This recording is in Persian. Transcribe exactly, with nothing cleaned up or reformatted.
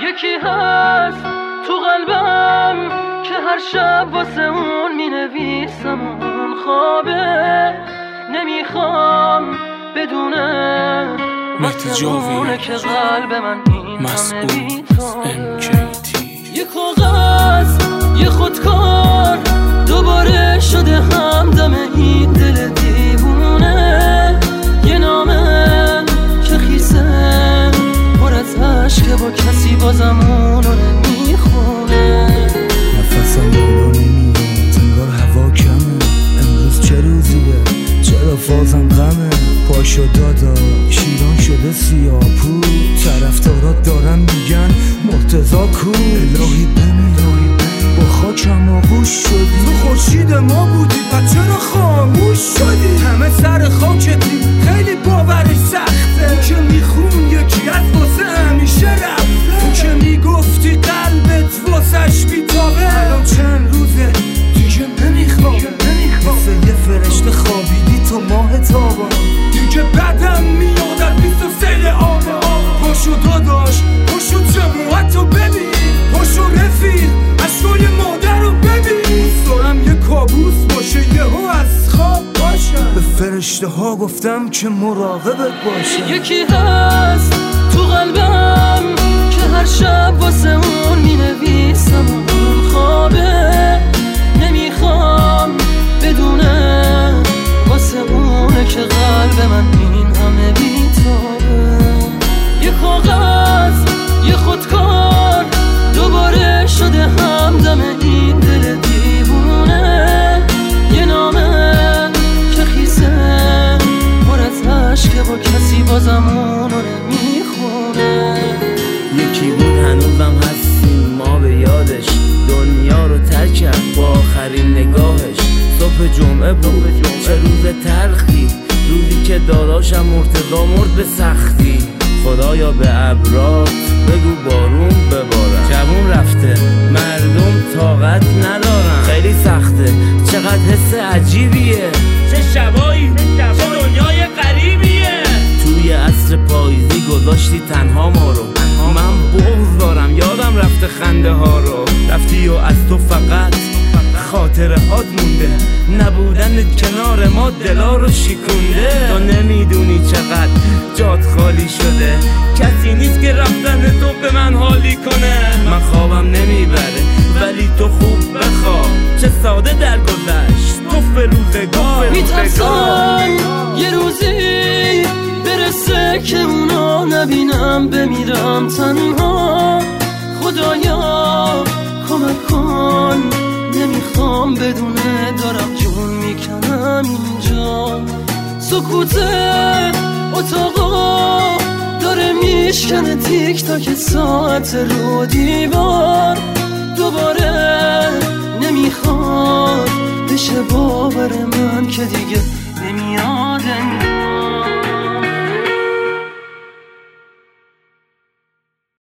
یکی هست تو قلبم که هر شب واسه اون می نویسم اون خوابه، نمیخوام بدونه واسه اونه که قلب من این همه بی‌تابه. یه کاغذ یه خودکار دوباره شده همدم این دل دیوونه، یه نامه که خیسه پر از عشقه با کسی بازم اونو نمیخونه. نفسم بالا نمیاد انگار هوا کمه، امروز چه روزیه چرا فازم غمه، پاشو دادا شیران شده سیاپو، طرفدارات دارن میگن مرتضا کو. الهی بمیرم با خاکم آغوش شدی، تو خورشید ما بودی پس چرا خاموش شدی؟ همه سر خاکتی خیلی باورش سخته، تو که میخون یکی از واسه همیشه رفته، تو که میگفتی قلبت واسش بیتابه، الان چند روزه دیگه نمیخوام، مثل یه فرشته خوابیدی تو ماه تابان، دیگه بدم میاد از بیست و سه آبان. پاشو داداش پاشو جماعتو ببین، پاشو رفیق اشکای مادر رو ببین، سرم یه کابوس باشه یهو از خواب باشم، به فرشته ها گفتم که مراقبت باشم. یکی هست تو قلبم که هر شب واسه اون می نویسم اون خوابه، نمیخوام بدونه واسه اونه که قلب من این همه بی‌تابه. یه کاغذ یه خودکار دوباره شده همدم این دل دیوونه، یه نامه که خیسه پر از عشقه با کسی بازم اونو نمیخونه. یکی بود هنوزم هستیم ما به یادش، دنیا رو ترک کرد با آخرین نگاهش. صبح جمعه بود چه روز تلخی، روزی که داداشم مرتضا مرد به سختی. خدایا به ابرات بگو بارون ببارم، جوون رفته مردم طاقت ندارن، خیلی سخته چقدر حس عجیبیه، چه شبایی چه دنیای غریبیه. توی عصر پاییزی گذاشتی تنها ما رو، من بغض دارم یادم رفته خنده ها رو، رفتی و از تو فقط خاطره هات مونده، نبودنت کنار ما دلا رو شکونده. تو نمیدونی چقدر جات خالی شده، کسی نیست که رفتن تو به من حالی کنه. من خوابم نمیبره ولی تو خوب بخواب، چه ساده در گذشت تو فروزگار. میترسم یه روزی برسه که اونا نبینم، بمیرم تنها. خدایا کمک کن، نمیخوام بدونه دارم جون میکنم اینجا. سکوت اتاقا داره میشکنه تیک تاک ساعت رو دیوار، دوباره نمیخواد بشه باور من که دیگه نمیاد.